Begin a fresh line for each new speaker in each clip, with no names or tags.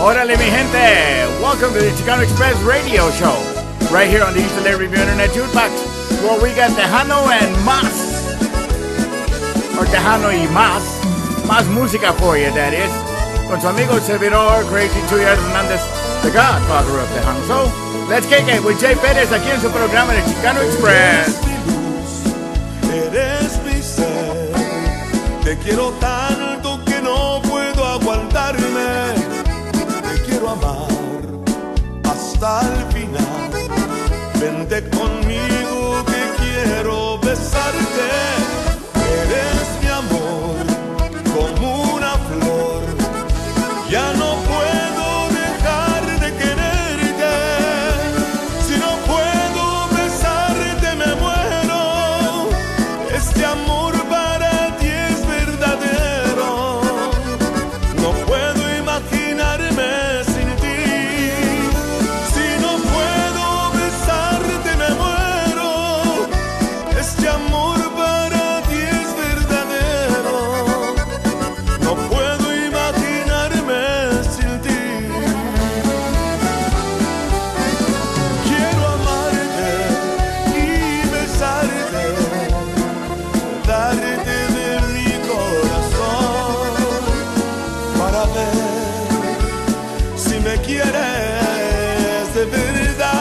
Órale, mi gente. Welcome to the Chicano Express radio show. Right here on the East LA Review Internet Jukebox, where we got Tejano and más. Or Tejano y más. Más música for you, that is. Con su amigo servidor, Crazy Chuyas Hernandez, the godfather of Tejano. So, let's kick it with Jay Pérez aquí en su programa de Chicano Express.
Eres mi ser, te quiero tanto que no puedo aguantarme. Te quiero amar hasta el final. Vente conmigo que quiero besarte. Eres mi amor como una flor. Ya no puedo dejar de quererte. Si no puedo besarte me muero. Este amor para ti es verdadero. No puedo imaginarme sin ti. Si no puedo besarte me muero. Este amor para ti es verdadero. No puedo imaginarme sin ti. Quiero amarte y besarte, darte de mi corazón para ver si me quieres de verdad.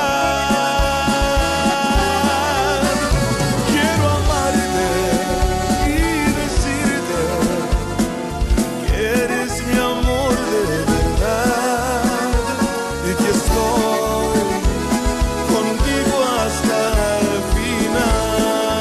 Quiero amarte y decirte que eres mi amor de verdad y que estoy contigo hasta el final.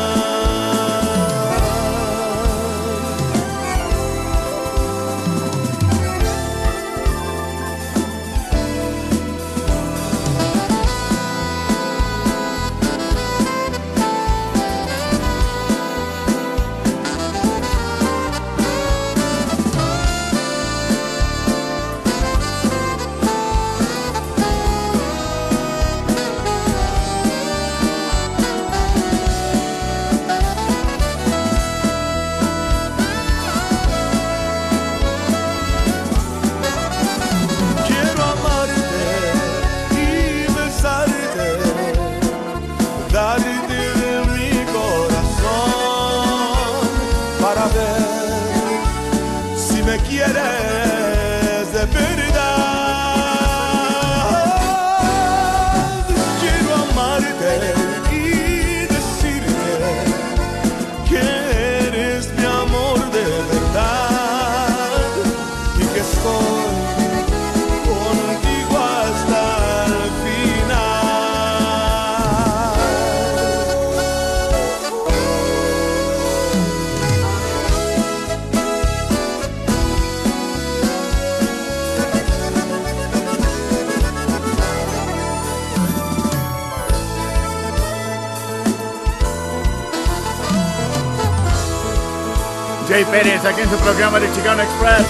Quiero amarte y besarte, darte de mi corazón para ver si me quieres de verdad. Quiero amarte y decirte que eres mi amor de verdad y que estoy contigo hasta el final.
Jay Pérez aquí en su programa de Chicano Express.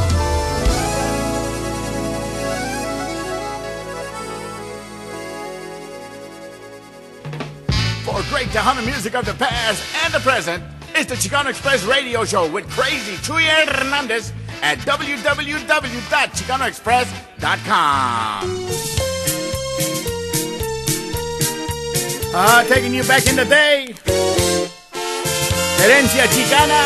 For great Tejano music of the past and the present, it's the Chicano Express radio show with Crazy Chuyas Hernandez at www.chicanoexpress.com. Taking you back in the day. Herencia Chicana,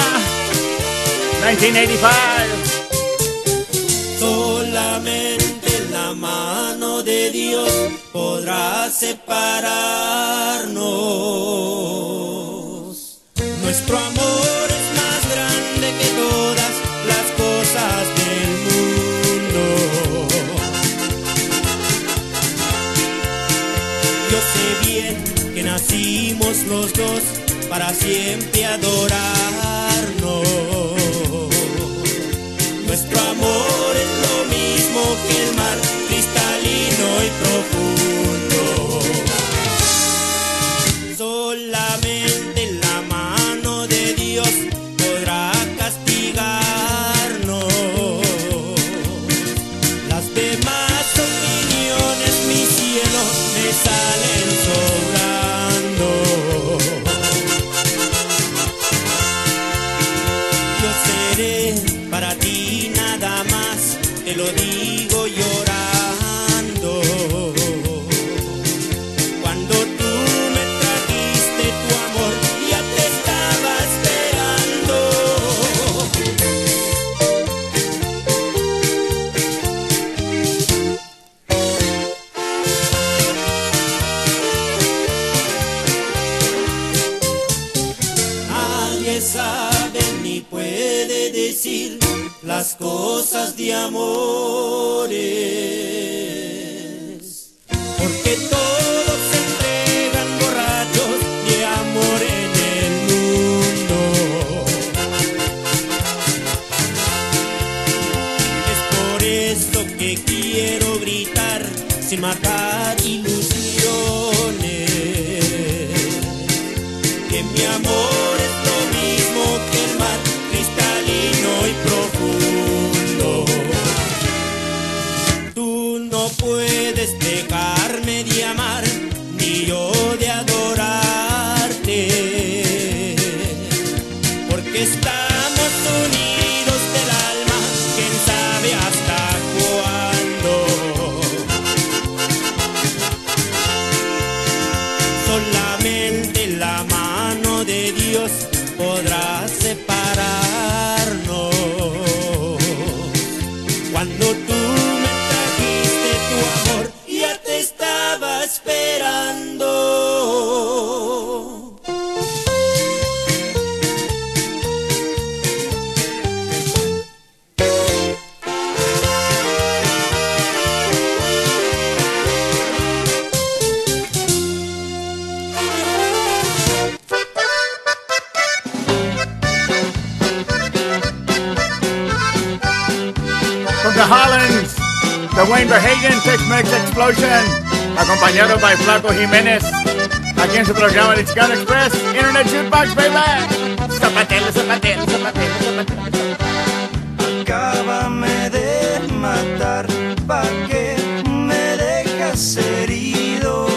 1985.
Solamente la mano de Dios podrá separarnos. Nuestro amor es más grande que todas las cosas del mundo. Yo sé bien que nacimos los dos para siempre adorarnos. Nuestro amor es lo mismo que el mar, cristalino y profundo. Solamente la mano de Dios podrá castigarnos. Las demás opiniones, mi cielo, me salen sobrando. Yo seré para ti nada más, te lo digo yo. las cosas de amores. Porque todos se entregan borrachos de amor en el mundo. Es por esto que quiero gritar sin matar ilusiones, que mi amor es lo mismo que el mar, cristalino y profundo. Tú no puedes dejarme de amar, ni yo de adorarte, porque estamos unidos del alma, quién sabe hasta cuándo. Solamente la mano de Dios podrá separarnos. Cuando tú me trajiste tu amor, ya te estaba esperando.
The Hollands, the Wayne Verhagen Tex-Mex Explosion, acompañado by Flaco Jiménez, aquí en su programa de Chicano Express, Internet Jukebox, baby. Zapatelo, zapatelo, zapatelo, zapatelo.
Acábame de matar, pa' que me dejas herido.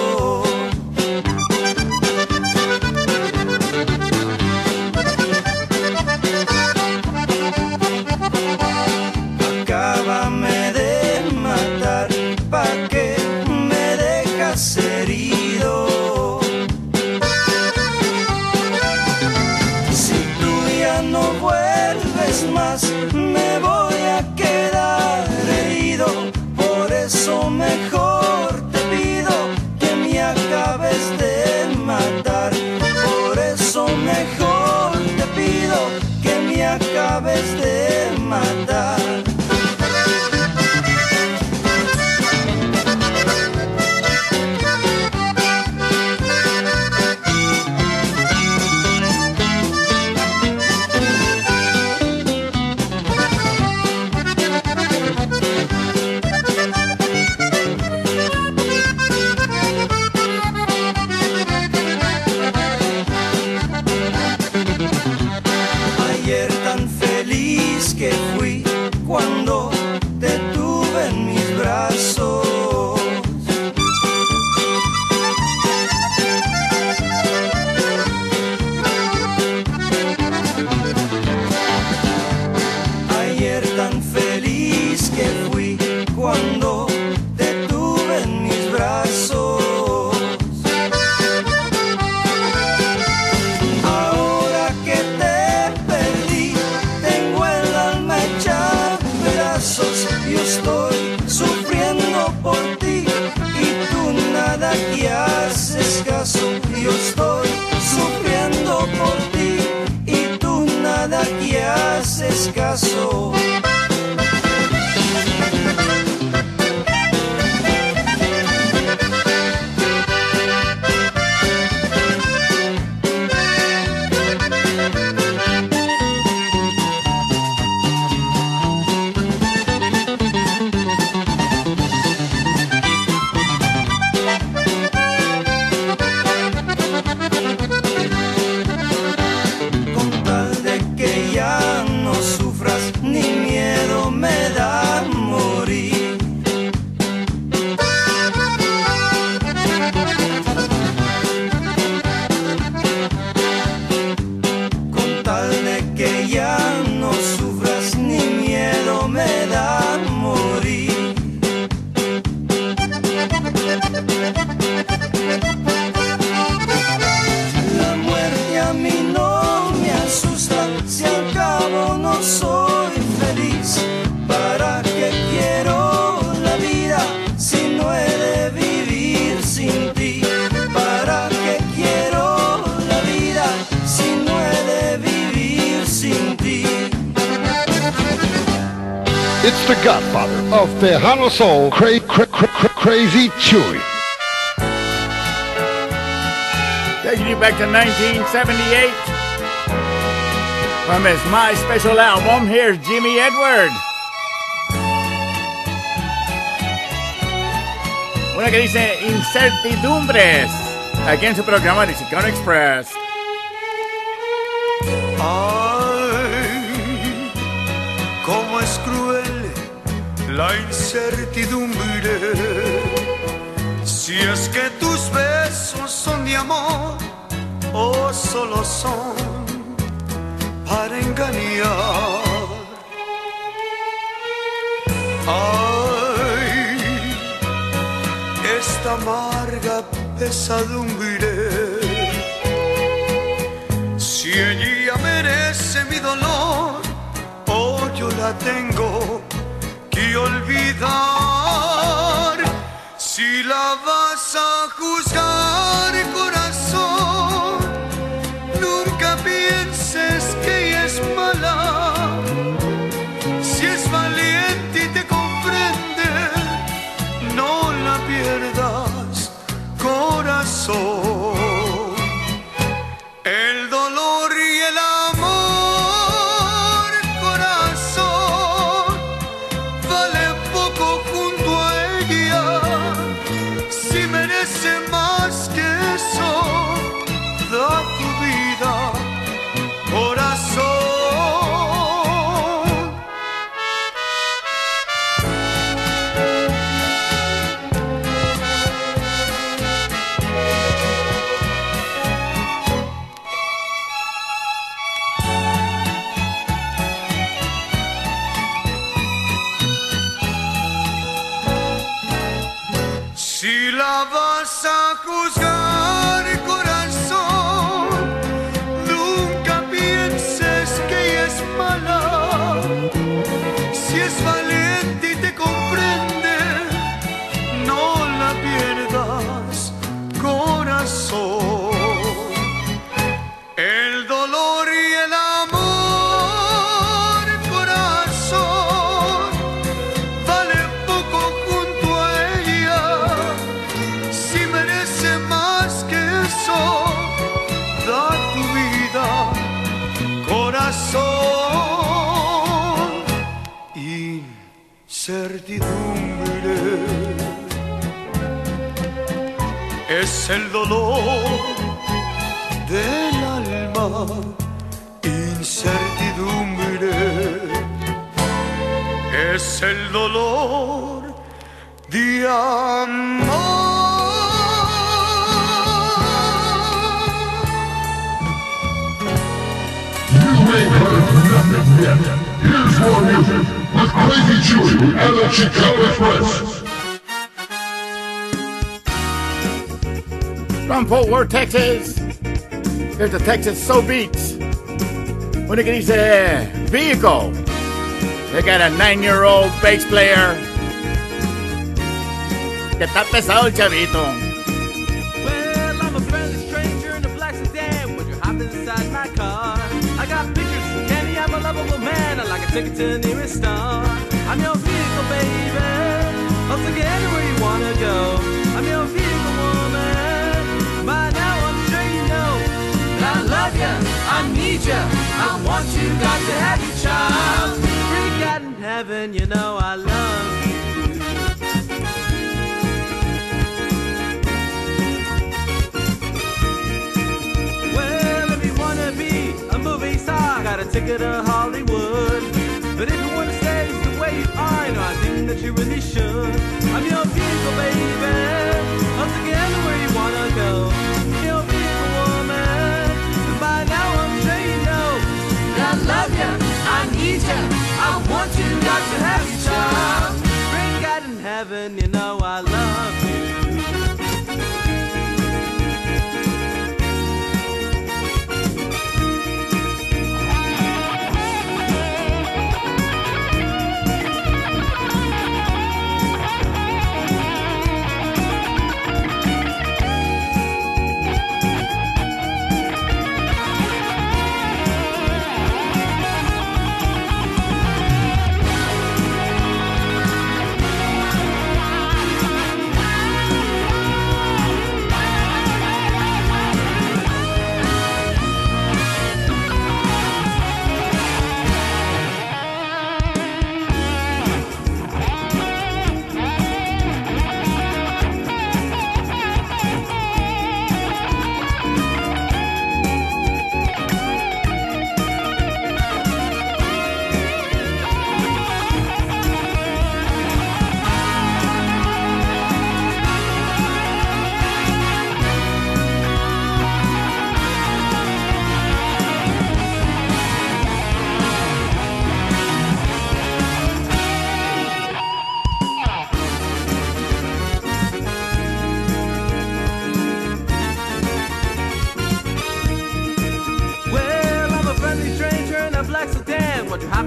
Acábame de matar, pa' que me dejas herido. Si tú ya no vuelves más, me voy a quedar herido. Por eso mejor te pido que me acabes de matar. Por eso mejor te pido que me acabes de matar. Ayer tan feliz que fui cuando te tuve en mis brazos. Ayer tan feliz que fui cuando te tuve en mis brazos. Ahora que te perdí, tengo el alma hecha pedazos. Yo estoy sufriendo por ti y tú nada que haces caso. Yo estoy sufriendo por ti y tú nada que haces caso. Con tal de que ya no sufras, ni miedo me da morir. Con tal de que ya no sufras, ni miedo me da morir. La muerte a mí no me asusta, si al cabo no soy feliz. ¿Para qué quiero la vida si no he de vivir sin ti? ¿Para qué quiero la vida si no he de vivir sin ti?
It's the godfather of Tejano Soul, Crazy Chewy.
Taking you back to 1978. From his My Special album, here's Jimmy Edward. Una que dice Incertidumbres, aquí en su programa de Chicano Express.
Ay, cómo es cruel la incertidumbre. Si es que tus besos son de amor o solo son para engañar. Ay, esta amarga pesadumbre. Si ella merece mi dolor o yo la tengo que olvidar. Si la vas a juzgar, corazón, nunca pienses que ella es mala. Si es valiente y te comprende, no la pierdas, corazón. El dolor y el amor, corazón, vale poco junto a ella. Si merece más que eso, da tu vida, corazón. Si la vas a juzgar, corazón, nunca pienses que ella es mala. Si es valiente y te comprende, no la pierdas, corazón. El dolor y el amor, corazón, vale poco junto a ella. Si merece más que eso, da tu vida, corazón. Incertidumbre es el dolor del alma. Incertidumbre es el dolor de amor.
Here's more music with Crazy Chewy and the Chicano Express.
From Fort Worth, Texas, there's the Texas Soul Beats. Una que dice Vehicle. They got a 9-year-old bass player. Que está pesado el chavito.
Well, I'm a friendly stranger in a black sedan. Would you hop inside my car? I got pictures from Kenny, I'm a lovable man. I like a ticket to the nearest star. I'm your vehicle, baby. I'll take you anywhere you wanna go. I'm your vehicle, woman. By now I'm sure you know that I love you, I need you, I want you, got to have your child. Pretty God in heaven, you know I love you. Well, if you wanna be a movie star, got a ticket to Hollywood. But if you wanna stay the way you are, you know I think that you really should. I'm your vehicle, baby. I'll take you anywhere you wanna go. I'm your vehicle, woman. And by now I'm sure you know that I love you, I need you, I want you, got to have your child. Great God in heaven, you know I love you.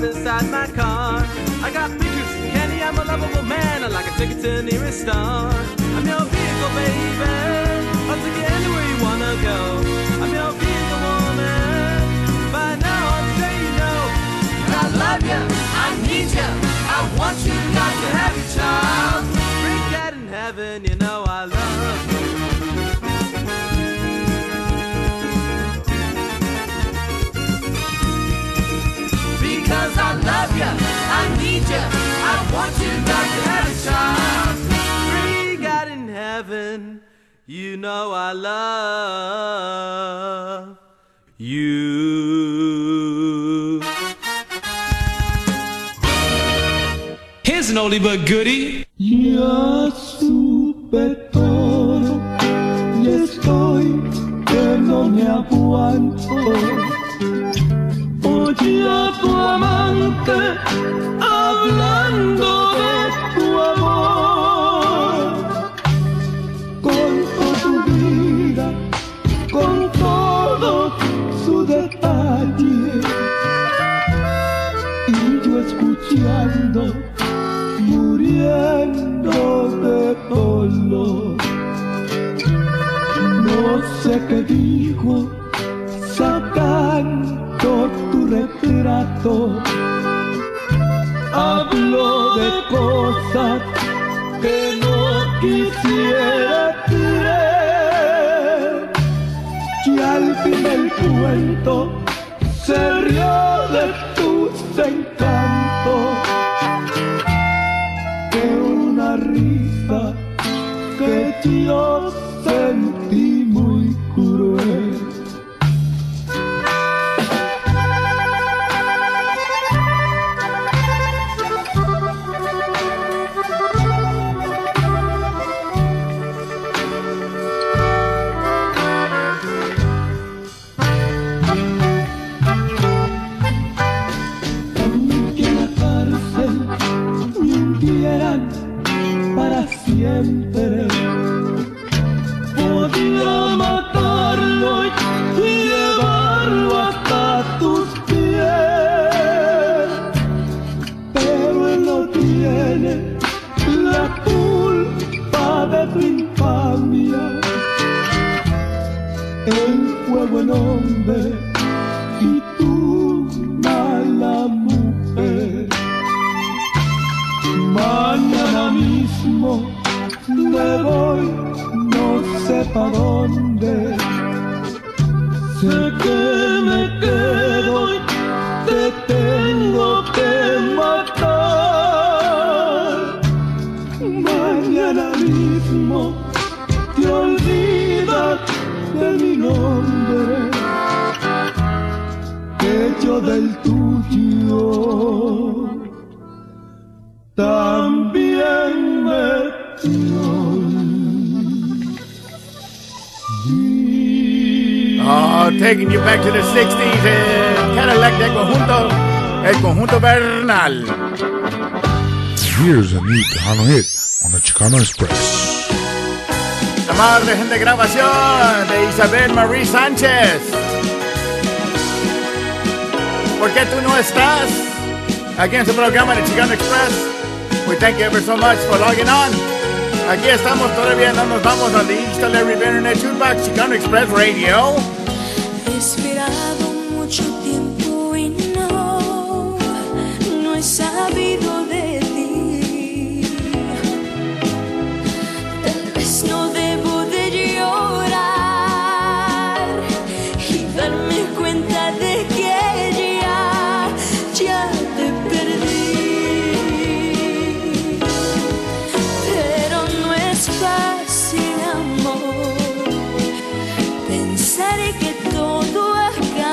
hop inside my car. I got pictures from Kenny, I'm a lovable man. I like a ticket to the nearest star. I'm your vehicle, baby. I'll take you anywhere you wanna go. I'm your vehicle, woman. By now I'm sure you know that I love you, I need you, I want you, got to have you, child. Bring that in heaven, you know I love you. Because I love you, I need you, I want you, got to have a child. Free God in heaven, you know I love you.
Here's an oldie but goodie.
Ya supe todo y estoy que no me aguanto. Oye a tu amante hablando de tu amor, con toda tu vida, con todo su detalle, y yo escuchando, muriendo de dolor. No sé qué dijo, sacando tu retrato, habló de cosas que no quisiera creer, que al fin el cuento se rió de tus encantos, que una risa que yo sentí muy cruel. Para siempre podía matarlo y llevarlo hasta tus pies, pero él no tiene la culpa de tu infamia. Él fue buen hombre y tú mala mujer. Mañana mismo me voy, no sé pa' dónde. Sé que me quedo y te tengo que matar. Mañana mismo te olvidas de mi nombre, que yo del tuyo también me
Oh, taking you back to the 60s en Cadillac de conjunto, el conjunto Bernal.
Here's a new Tejano hit on the Chicano Express.
La más reciente grabación de Isabel Marie Sánchez. ¿Por qué tú no estás? Aquí en su programa de Chicano Express. We thank you ever so much for logging on. Aquí estamos, todavía no nos vamos a the East Larry Internet Jukebox Chicano Express Radio.
He esperado mucho tiempo y no he sabido de ti. Tal vez no debo de llorar y darme cuenta de que ya te perdí. Pero no es fácil, amor, pensar que todo ha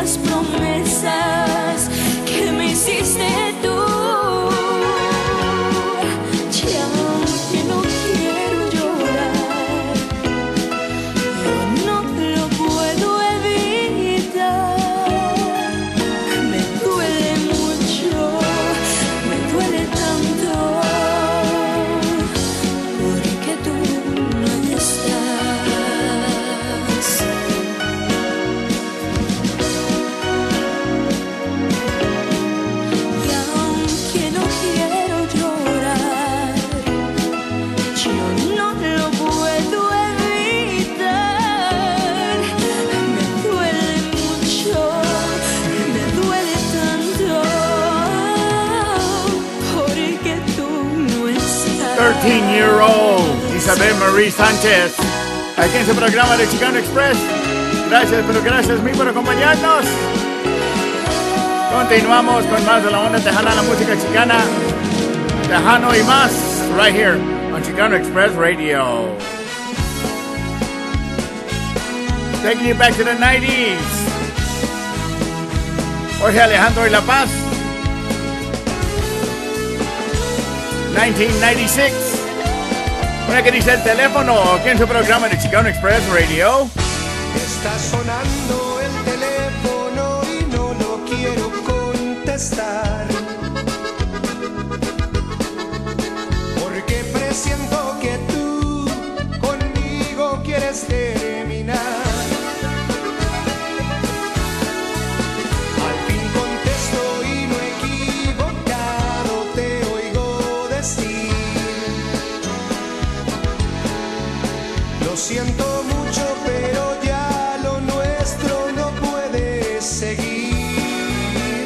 las promesas que me hiciste tú. Ya que no quiero llorar, yo no lo puedo evitar. Me duele mucho, me duele tanto, porque tú no estás. Y aunque no quiero llorar, yo no lo puedo evitar. Me duele mucho, me duele tanto, porque tú no estás.
13-year-old Isabel Marie Sánchez, aquí en su programa de Chicano Express. Gracias, pero gracias a mí por acompañarnos. Continuamos con más de la onda tejana, la música chicana, tejano y más, right here on Chicano Express Radio. Taking you back to the 90s. Jorge Alejandro y La Paz, 1996. Una que dice el teléfono, aquí en su programa de Chicano Express Radio.
Está sonando el teléfono y no lo quiero contestar, porque presiento que tú conmigo quieres terminar. Al fin contesto y no equivocado te oigo decir: lo siento mucho, pero ya lo nuestro no puede seguir.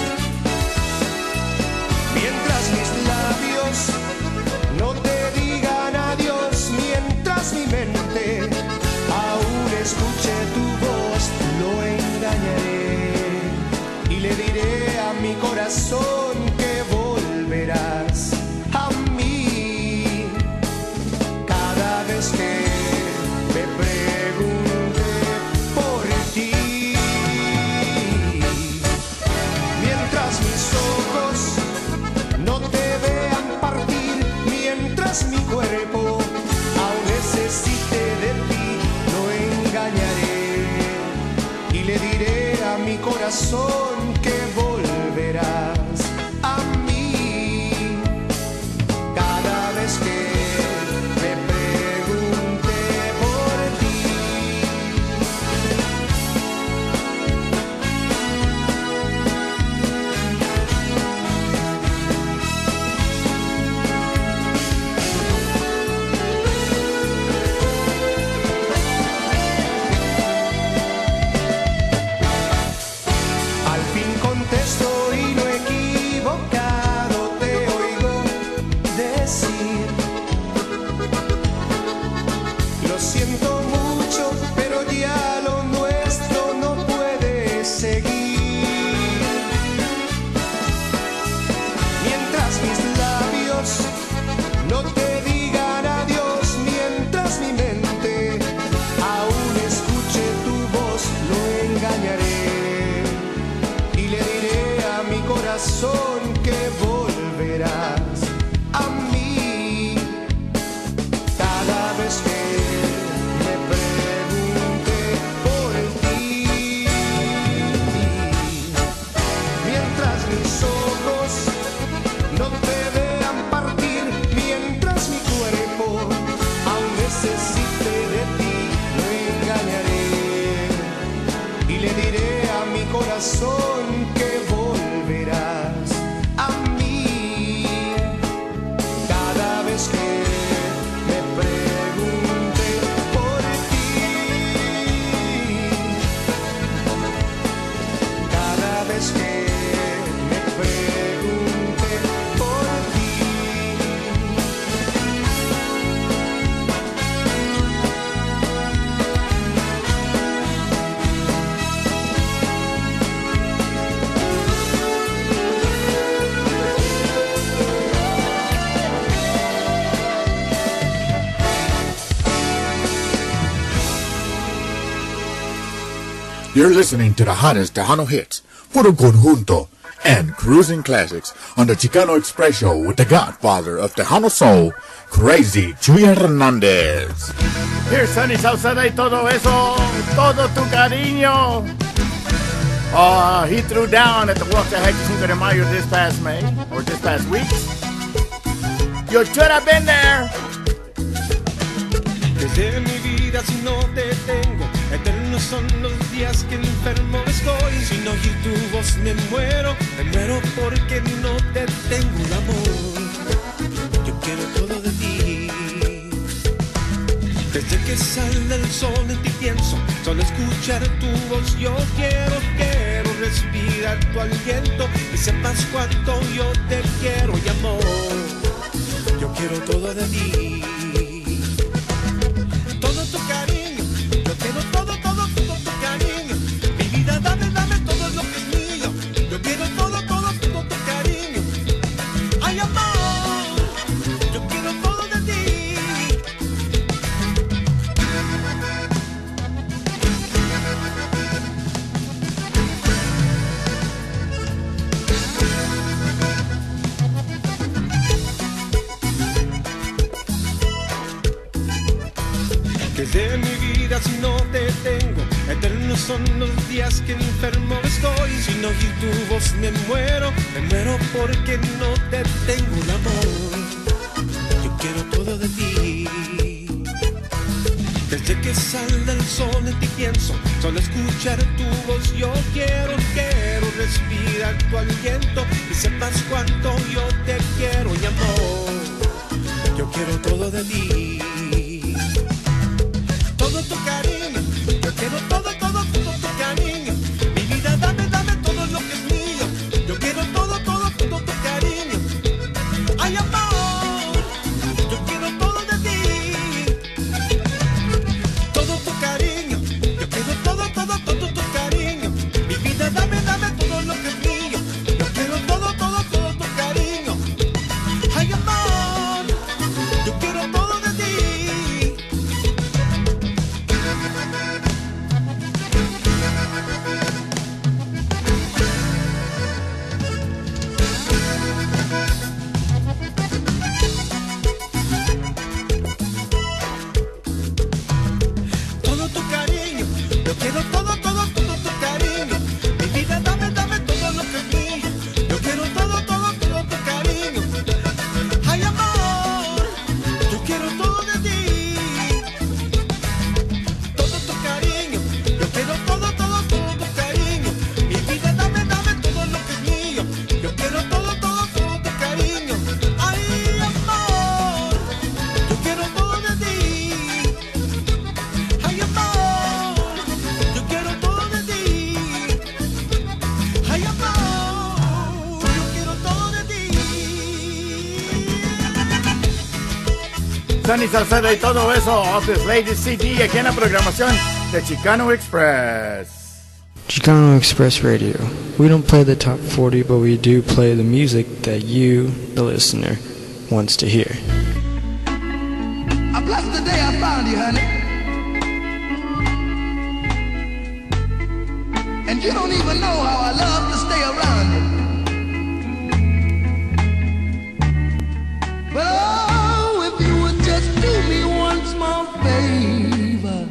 Mientras mis labios no te digan adiós, mientras mi mente aún escuche tu voz, lo engañaré y le diré a mi corazón que volverás a mí. Cada vez que me pregunte por ti, mientras mis ojos no te vean partir, mientras mi cuerpo aún necesite de ti, lo engañaré y le diré a mi corazón que volverás a mí. Cada vez que me pregunte por ti. Al fin contesto y no equivocado te oigo decir: lo siento mucho, pero ya lo nuestro no puede seguir. Mientras mis labios no te digan adiós, mientras mi mente aún escuche tu voz, lo engañaré y le diré a mi corazón que volverás a mí. Cada vez que me pregunte por ti, mientras mis ojos no te vean partir, mientras mi cuerpo aún necesite de ti, lo engañaré y le diré a mi corazón que volverás a mí. Cada vez que me pregunte por ti, cada vez que me pregunte por ti.
You're listening to the hottest Tejano hits, Puro Conjunto, and cruising classics on the Chicano Express Show with the godfather of Tejano Soul, Crazy Chuy Hernandez.
Here's Sunny Salsada y todo eso, todo tu cariño. He threw down at the Waxahachie Cinco de Mayo this past May, or this past week. You should have been there.
Desde mi vida si no te tengo, eternos son los días que enfermo estoy. Sin oír tu voz me muero porque no te tengo el amor. Yo quiero todo de ti. Desde que sale el sol en ti pienso, solo escuchar tu voz yo quiero respirar tu aliento y sepas cuánto yo te quiero y amor. Yo quiero todo de ti. Todo tu cariño, yo quiero todo tu cariño. Mi vida, dame todo lo que es mío. Yo quiero todo tu cariño. Ay, amor, yo quiero todo de ti. Desde mi vida si no te tengo, eternos son los días que enfermo estoy. Sin oír tu voz me muero porque no te tengo el amor. Yo quiero todo de ti. Desde que sale el sol en ti pienso, solo escuchar tu voz yo quiero respirar tu aliento y sepas cuánto yo te quiero y amor. Yo quiero todo de ti. Todo tu cariño, yo quiero todo tu cariño. Mi vida, dame todo lo que es mío. Yo quiero todo tu cariño. Ay, amor, yo quiero todo de ti. Todo tu cariño, yo quiero todo tu cariño. Mi vida, dame todo lo que es mío. Yo quiero todo tu cariño. Ay, amor, yo quiero todo de ti. Todo tu cariño, yo quiero todo tu cariño. Mi vida, dame todo lo que es mío. Yo quiero todo tu cariño. Ay, amor, yo quiero todo de ti. Todo tu cariño, yo quiero todo tu cariño. Mi vida, dame todo lo que es mío. Yo quiero todo tu cariño. Ay, amor, yo quiero todo de ti. Ay, amor, yo quiero todo de ti. Ay, amor, yo quiero todo de ti.
Sunny Salsada y todo eso off this latest CD aquí en la programación de Chicano Express.
Chicano Express Radio. We don't play the top 40, but we do play the music that you, the listener, wants to hear.
I blessed the day I found you, honey. And you don't even know how I love to stay around you. But oh, if you would just do me one small favor,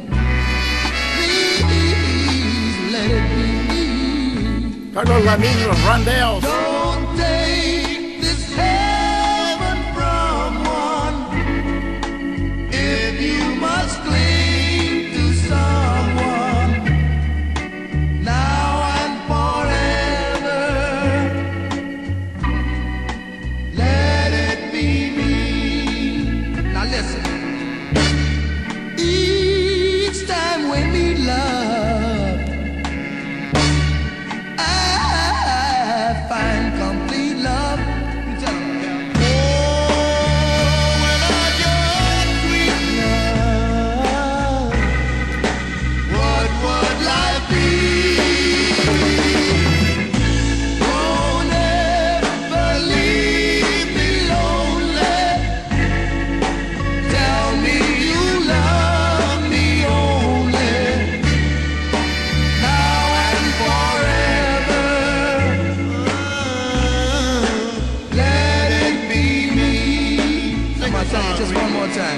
please let it be me.
Carlos Lamino of Rondales.
Don't take this heaven from one if you must cling to someone now and forever. Let it be me. Now listen. Each time when we love, I find time.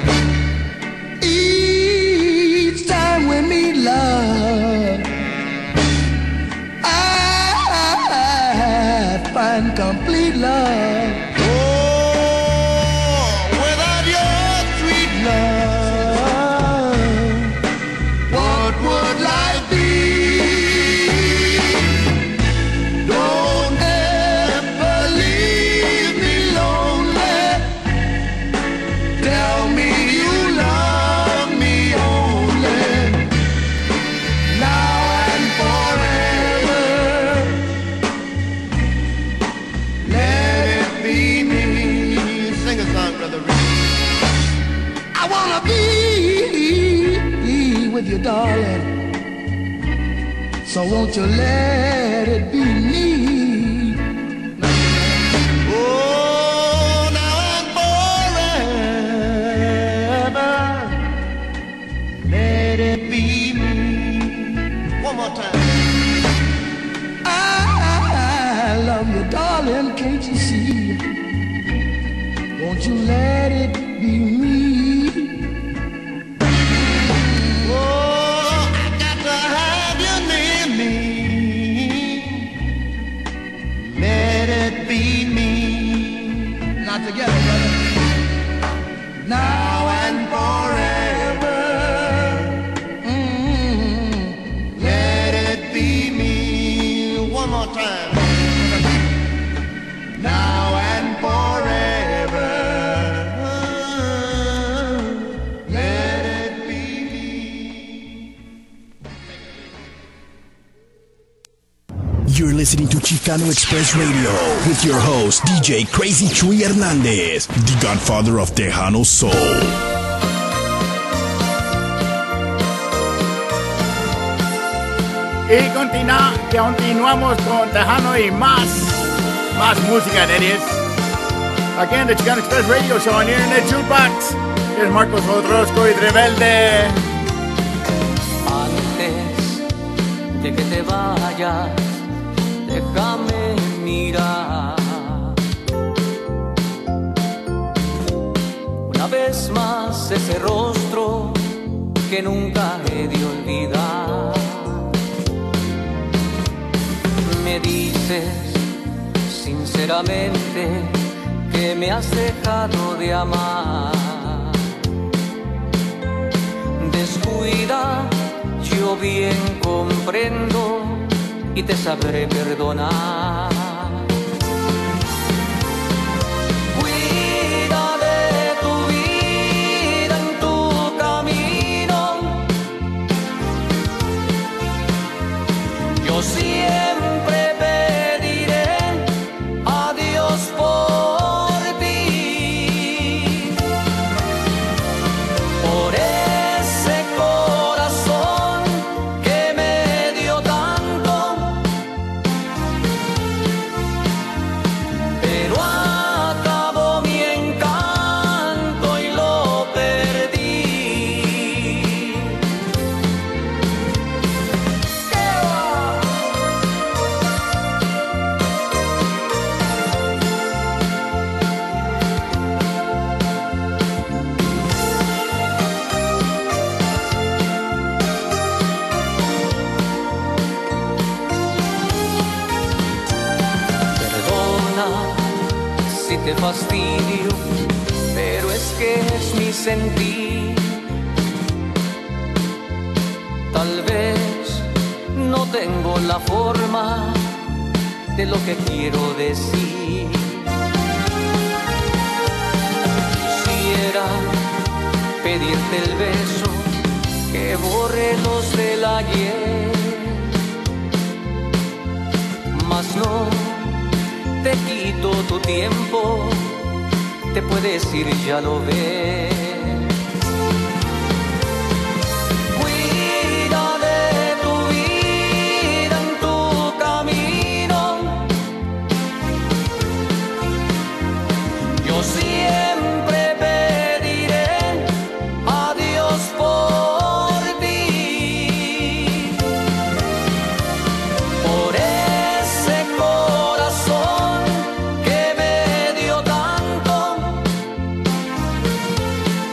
Each time we meet, love, I find complete love. Oh, without your sweet love, what would life be? Don't ever leave me lonely. Tell me you love me only, now and forever. Let it be me. Sing a song, Brother Rick. I wanna be with you, darling. So won't you let it be me? Oh, now and forever. Let it be me. One more time. I love you, darling, can't you see? Won't you let it be me? Oh, I got to have you near me. Let it be me. Not together, brother. Now and forever. Let it be me. One more time. Now and forever. Let it be me.
You're listening to Chicano Express Radio with your host, DJ Crazy Chuy Hernandez, the godfather of Tejano Soul.
Y continuamos con Tejano y más música, that is. Again, the Chicano Express Radio Show on Internet Jukebox. Es Marcos Odrosco y Rebelde.
Antes de que te vayas, déjame mirar una vez más ese rostro que nunca he de olvidar. Me dices sinceramente que me has dejado de amar. Descuida, yo bien comprendo y te sabré perdonar. Cuida de tu vida en tu camino. Yo siempre pediré a Dios por ti, por ese corazón que me dio tanto, pero acabó mi encanto y lo perdí. ¿Qué va? Perdona si te fastidio, pero es que es mi sentir. Tal vez no tengo la forma de lo que quiero decir. Quisiera pedirte el beso que borre los del ayer, mas no te quito tu tiempo, te puedes ir, ya lo ves. Cuida de tu vida en tu camino. Yo siempre pediré a Dios por ti, por ese corazón que me dio tanto,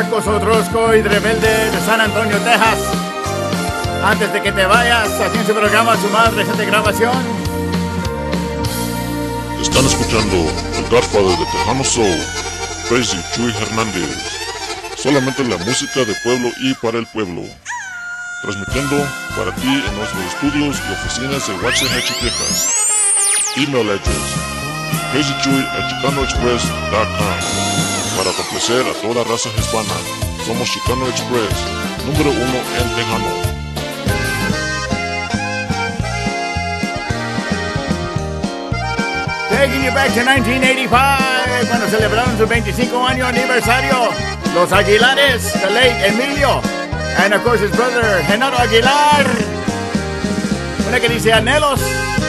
Mocoso Trosco y Rebelde de San Antonio, Texas. Antes de que te vayas, aquí en su programa, su más reciente grabación.
Están escuchando el Godfather de Tejano Soul, Crazy Chuy Hernández. Solamente la música de pueblo y para el pueblo. Transmitiendo para ti en nuestros estudios y oficinas de Waxahachie, Texas. Email address crazychuy@chicanoexpress.com. Para complacer a toda raza hispana, somos Chicano Express, número 1 en Tejano.
Taking you back to 1985, cuando celebraron su 25 año aniversario, los Aguilares, the late Emilio, and of course his brother Genaro Aguilar. Una que dice anhelos.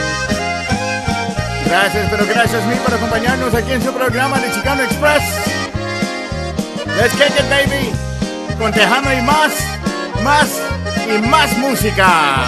Gracias, pero gracias a mí por acompañarnos aquí en su programa de Chicano Express. Let's kick it, baby. Con Tejano y más y más música.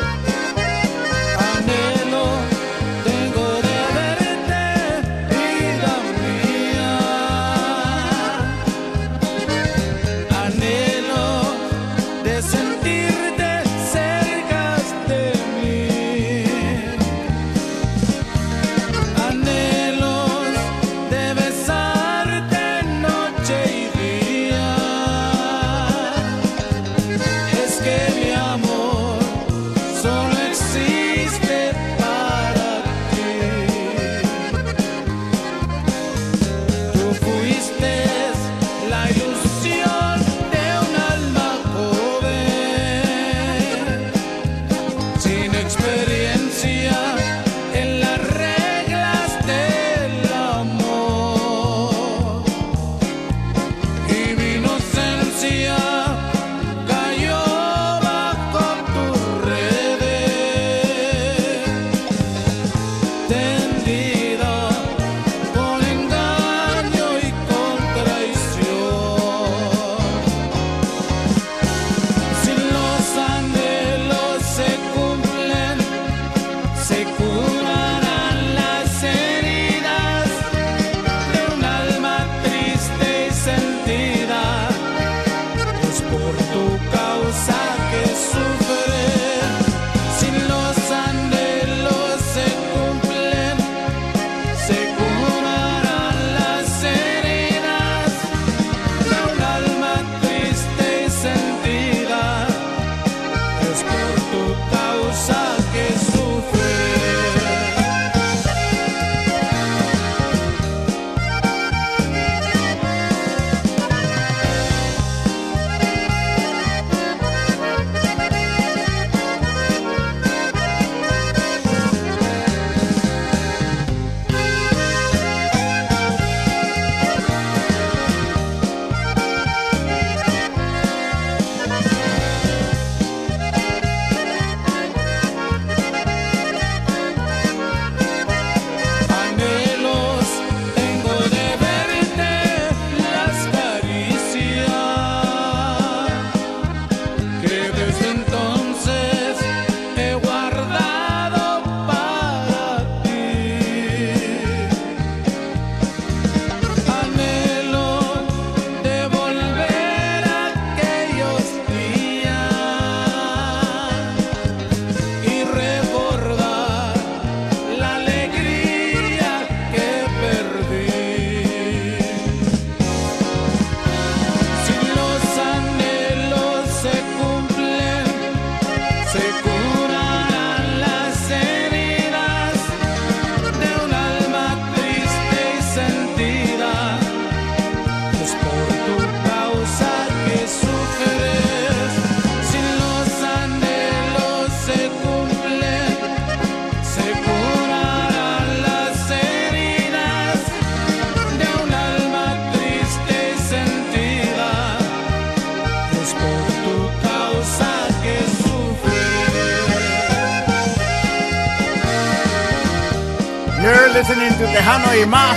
You're listening to Tejano y más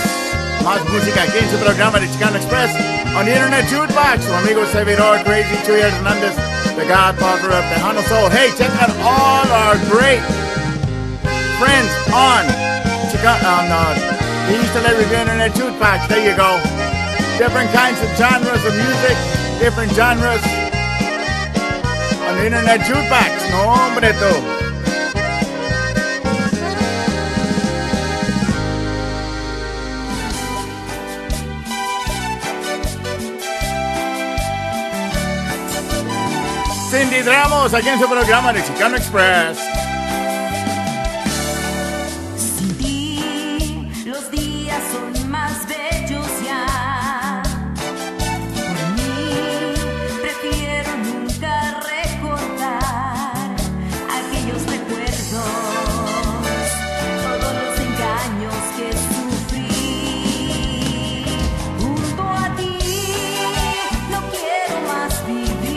música aquí en su programa de Chicano Express on the Internet Jukebox. Su amigo servidor Crazy Chuy Hernández, the Godfather of Tejano Soul. Hey, check out all our great friends on the East LA Review Internet Jukebox. There you go. Different kinds of genres of music, different genres on the internet jukebox. No, hombre, tú. Cindy Ramos, aquí en su programa de Chicano Express.
Sin ti, los días son más bellos ya. Por mí, prefiero nunca recordar aquellos recuerdos, todos los engaños que sufrí. Junto a ti, no quiero más vivir.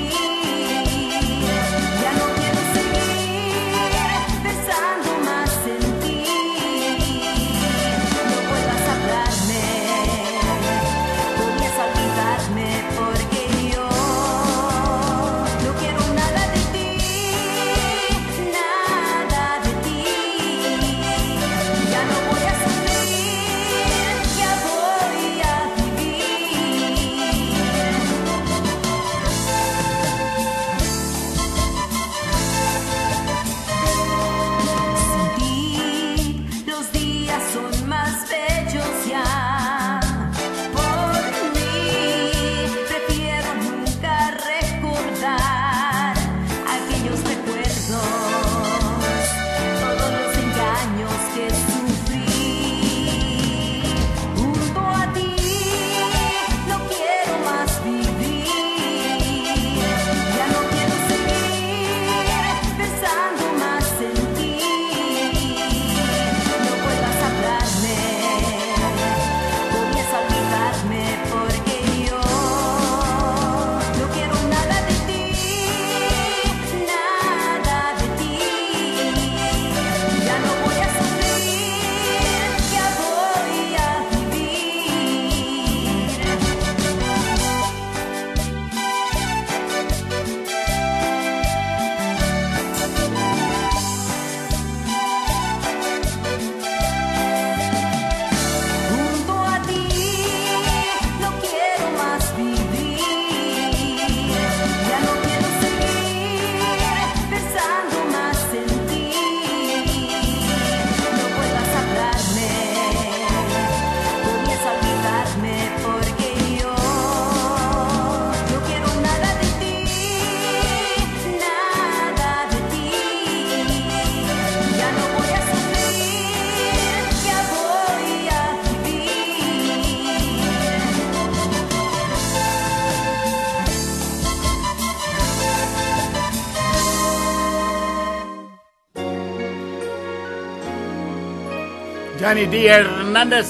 Johnny D. Hernandez.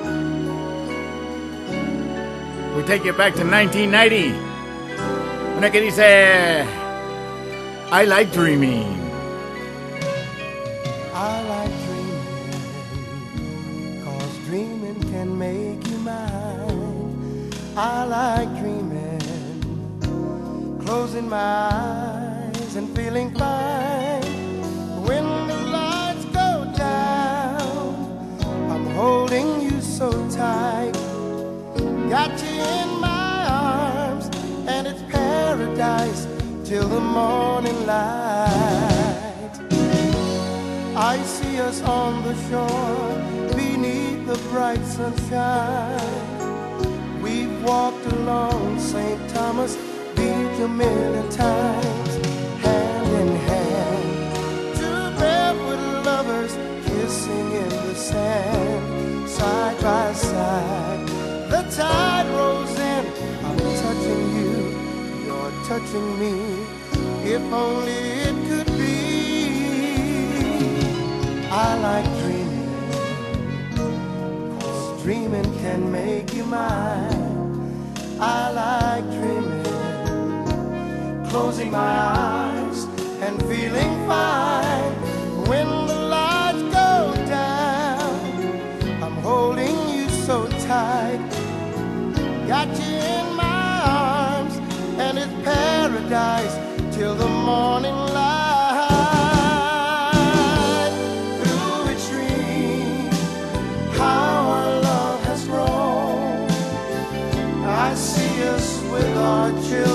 We take you back to 1990. Una que dice, I like dreaming.
I like dreaming, 'cause dreaming can make you mine. I like dreaming, closing my eyes and feeling fine. When the lights go down, I'm holding you so tight. Got you in my arms, and it's paradise till the morning light. I see us on the shore beneath the bright sunshine. We've walked along St. Thomas Beach a million times, hand in hand. Two barefoot lovers kissing in the sand, side by side. The tide rolls in, I'm touching you, you're touching me. If only it could be. I like dreaming, 'cause dreaming can make you mine. I like dreaming, closing my eyes and feeling fine. When the lights go down, I'm holding you so tight. Got you in my arms, and it's paradise till the morning light. Through a dream, how our love has grown. I see us with our children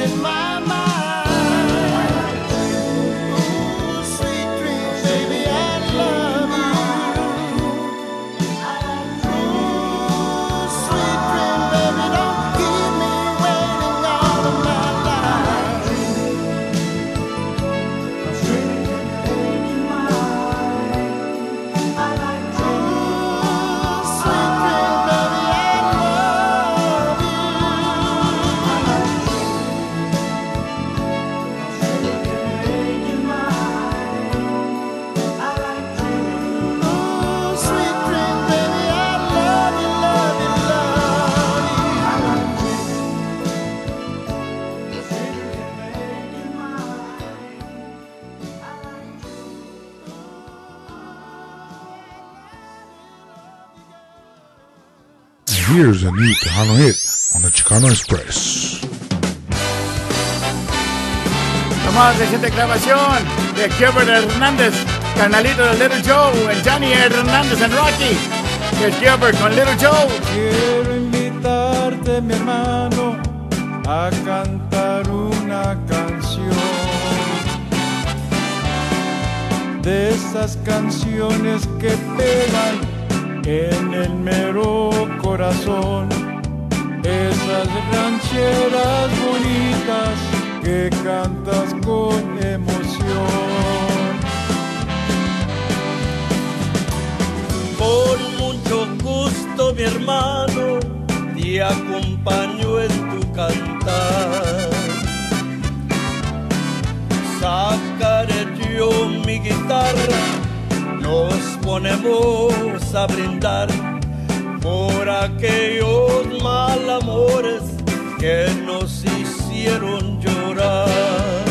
in my mind. Ooh, sweet dream, baby, I love you. Ooh, sweet dream, baby, don't keep me waiting all of my life.
Here's a new Tejano hit on the Chicano Express.
Nomás reciente grabación de Gilbert Hernández, carnalito de Little Joe, and Johnny Hernández and Rocky. Es Gilbert con Little Joe.
Quiero invitarte, mi hermano, a cantar una canción. De esas canciones que pegan en el mero corazón, esas rancheras bonitas que cantas con emoción.
Con mucho gusto, mi hermano, te acompaño en tu cantar. Sacaré yo mi guitarra, nos ponemos a brindar por aquellos mal amores que nos hicieron llorar.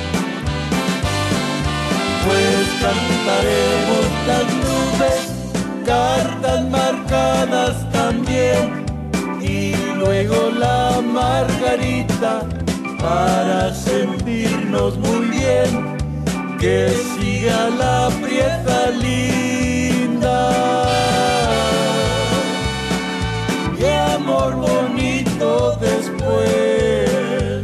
Pues cantaremos las nubes, cartas marcadas también, y luego la margarita para sentirnos muy bien. Que siga la prieta linda, y amor bonito después.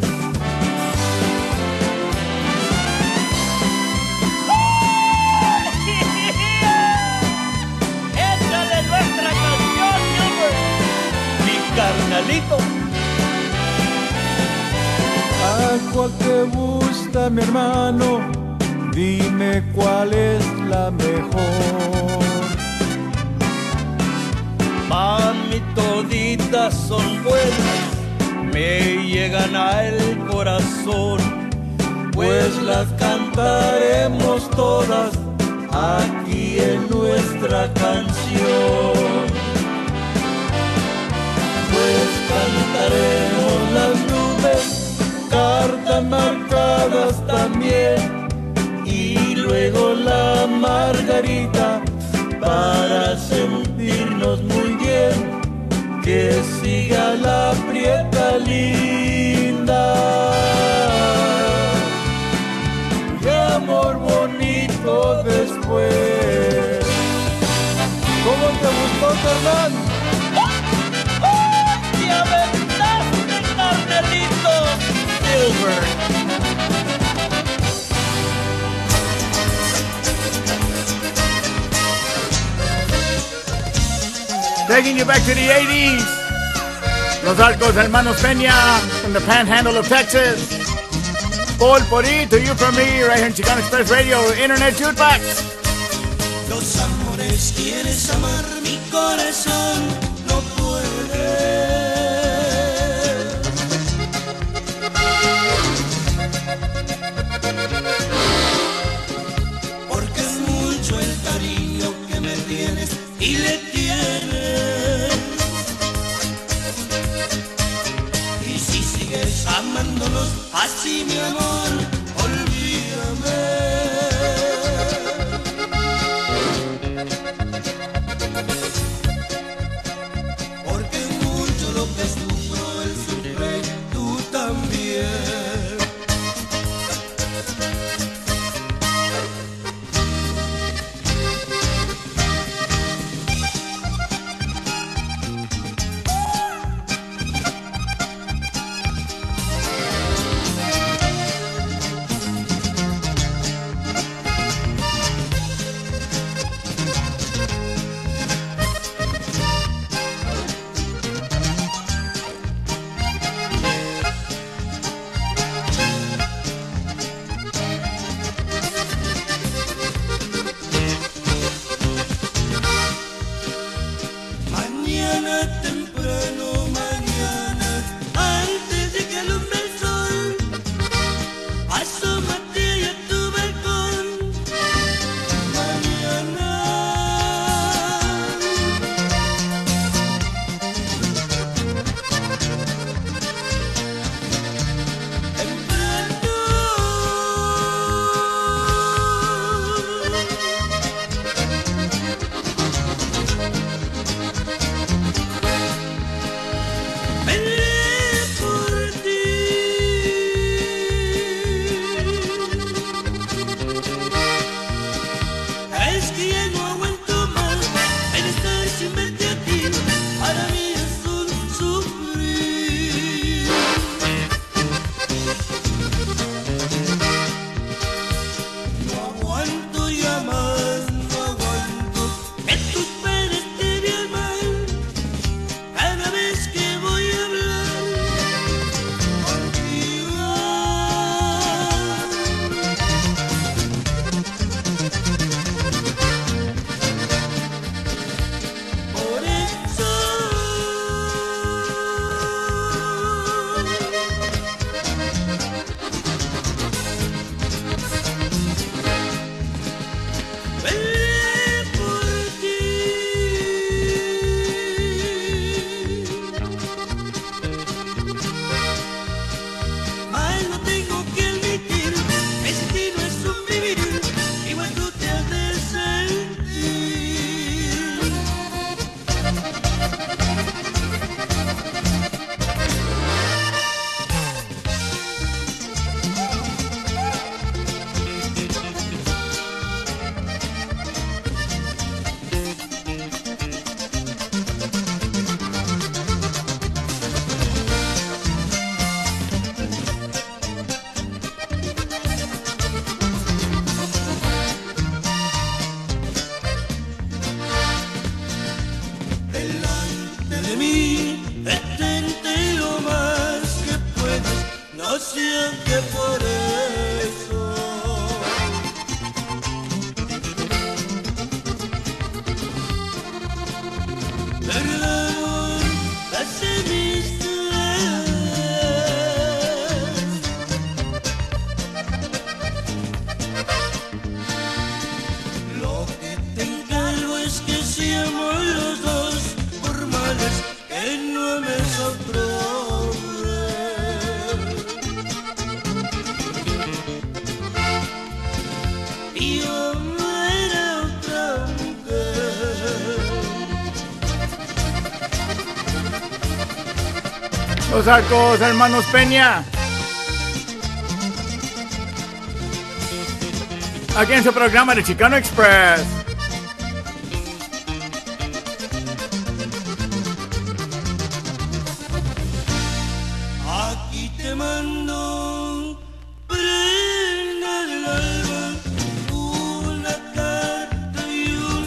Échale nuestra canción, Gilbert, mi carnalito.
¿A cuál te gusta, mi hermano? Dime cuál es la mejor.
Mami, toditas son buenas, me llegan al corazón, pues las cantaremos todas aquí en nuestra canción. Pues cantaremos las nubes, cartas marcadas también, y luego la margarita para sentirnos muy bien. Que siga la prieta linda, y amor bonito después.
¿Cómo te gustó, carnal?
¡Te aventaste, carnalito! Gilbert.
Taking you back to the 80s. Los Arcos Hermanos Peña from the Panhandle of Texas. Paul Pori, to you from me, right here in Chicano Express Radio, Internet Jukebox.
Los amores quieres amar, mi corazón no puede. Porque es mucho el cariño que me tienes y le tienes. Y si sigues amándonos así, mi amor, olvídame.
detente lo más que puedas, no sea que por eso perdón las amistades. Lo que te encargo es que seamos los dos formales, que no me sorprenden. Y yo era otra mujer.
Los Arcos Hermanos Peña. Aquí en su programa de Chicano Express.
Aquí te mando prenda del alba, una carta y un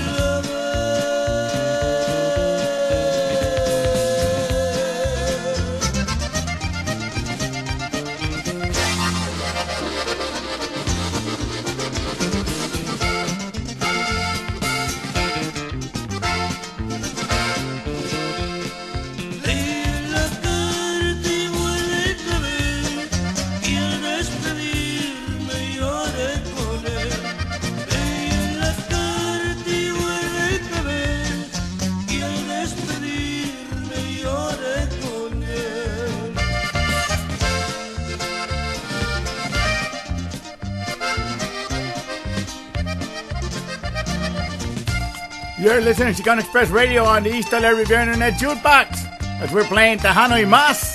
You're listening to Chicano Express Radio on the East LA Riviera Internet Jukebox as we're playing Tejano y Más.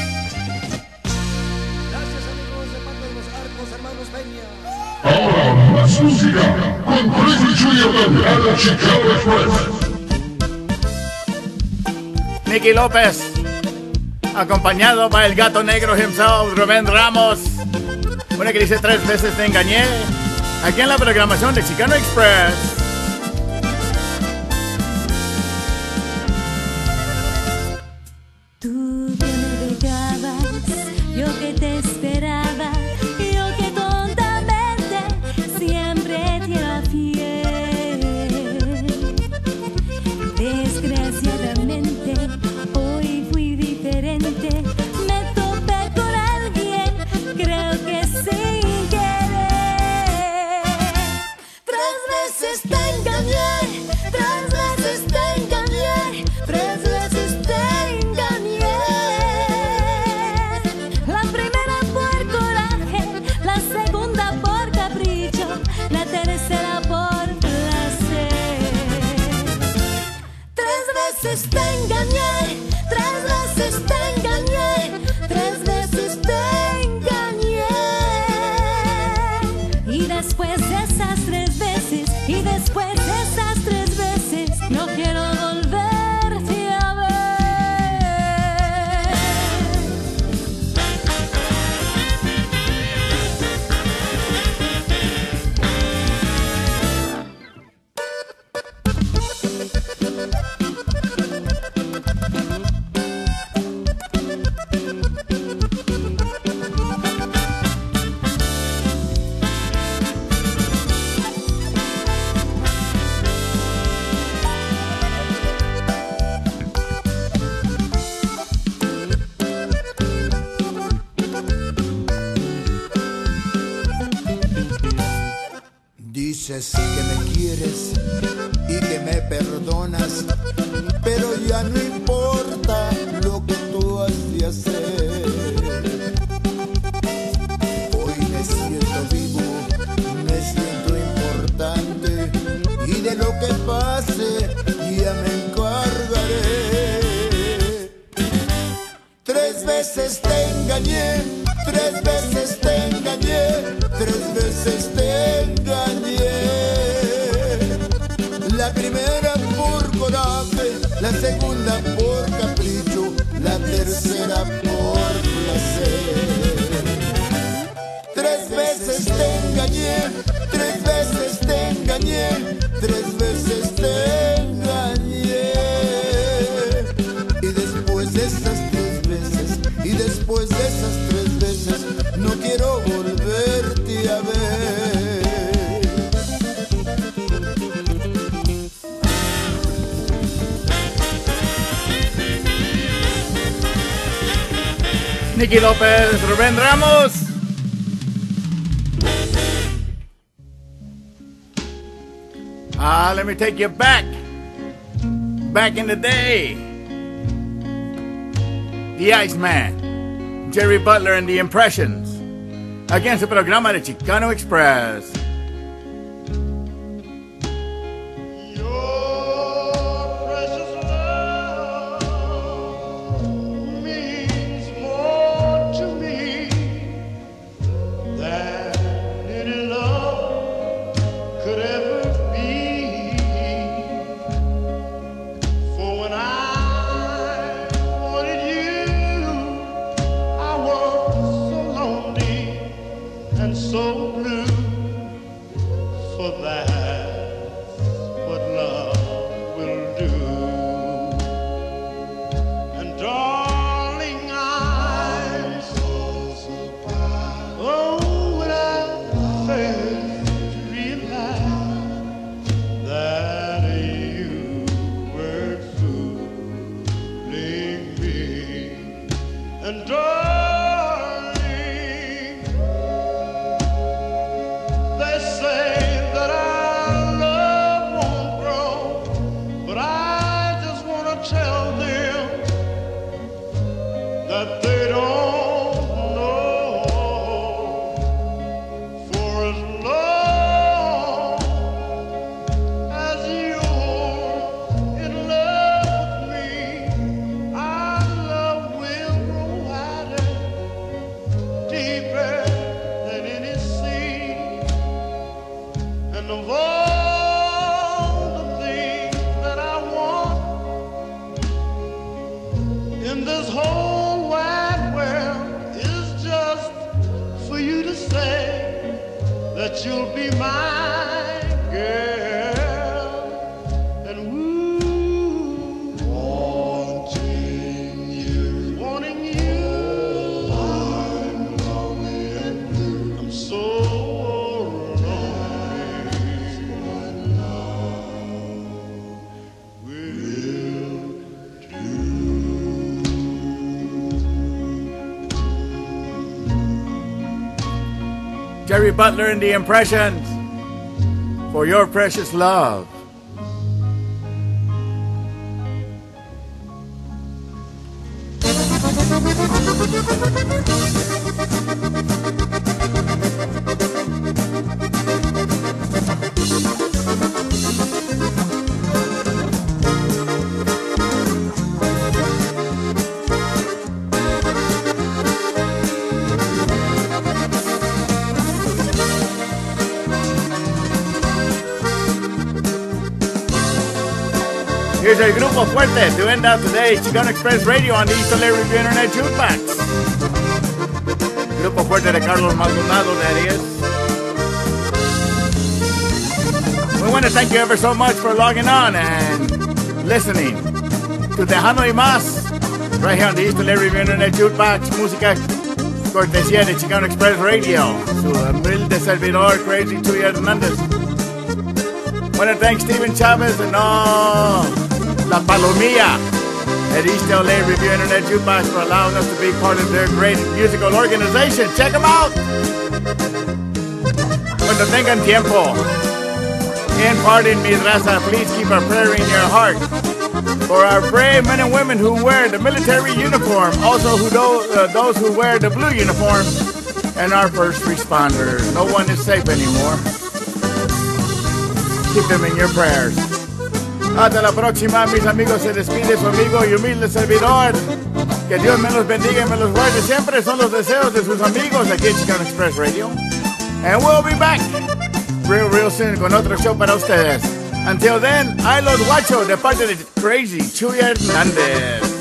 Ahora más música con Crazy Chuy Hernández, Chicano Express.
Nicky López, acompañado by el gato negro himself, Rubén Ramos. Una que dice 3 veces te engañé. Aquí en la programación de Chicano Express.
Tú que me dejabas, yo que te esperaba, yo que tontamente siempre te era fiel. Desgraciadamente, hoy fui diferente, me topé con alguien, creo que sin querer. 3 veces te engañé, 3 veces te engañé, 3 veces te engañé. La primera por coraje, la segunda por capricho, la tercera por placer. 3 veces te engañé, 3 veces te engañé, 3 veces te engañé. Y después de esas 3 veces, y después de esas 3 veces, no quiero volverte a ver.
Dices que me quieres y que me perdonas, pero ya no importa lo que tú has de hacer. Hoy me siento vivo, me siento importante, y de lo que pase ya me encargaré. 3 veces te engañé, 3 veces te engañé, 3 veces te engañé. La primera por coraje, la segunda por capricho, la tercera por placer. 3 veces te engañé, 3 veces te engañé, 3 veces te engañé.
Nicky Lopez, Rubén Ramos. Let me take you back in the day. The Iceman, Jerry Butler and the Impressions. Aquí en su programa de Chicano Express. Jerry Butler and the Impressions, For Your Precious Love. Here's el Grupo Fuerte to end out today's Chicano Express Radio on the East LA Review Internet Jukebox. Grupo Fuerte de Carlos Maldonado, that is. We want to thank you ever so much for logging on and listening to Tejano y Más right here on the East LA Review Internet Jukebox. Música cortesía de Chicano Express Radio. Su humilde servidor, Crazy Chuy Hernández. Want to thank Steven Chavez and all La Palomilla at East LA Review Internet Jukebox for allowing us to be part of their great musical organization. Check them out. Cuando tengan tiempo, in pardon mi raza, please keep a prayer in your heart for our brave men and women who wear the military uniform, also those who wear the blue uniform, and our first responders. No one is safe anymore. Keep them in your prayers. Hasta la próxima, mis amigos. Se despide su amigo y humilde servidor. Que Dios me los bendiga y me los guarde siempre. Son los deseos de sus amigos aquí en Chicano Express Radio. And we'll be back real soon con otro show para ustedes. Until then, I los guacho de parte de Crazy Chuy Hernández.